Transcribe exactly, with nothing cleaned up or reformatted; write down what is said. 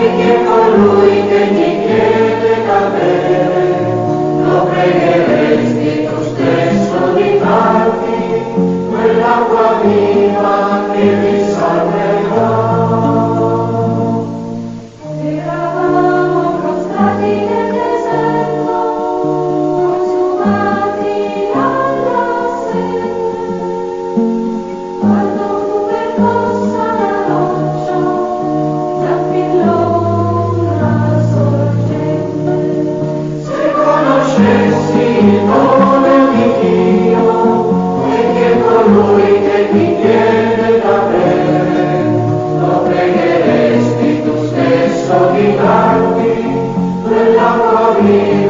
che colui che ti chiede da bere, lo pregheresti tu stesso di darti quell'acqua viva che vi salverà. Eravamo prostrati nel deserto, consumati dalla sete, quando fu percossa la roccia, s'affilò una sorgente. Se conoscessi il nome di Dio e che colui che ti chiede da bere, lo pregheresti tu stesso di darti quell'acqua viva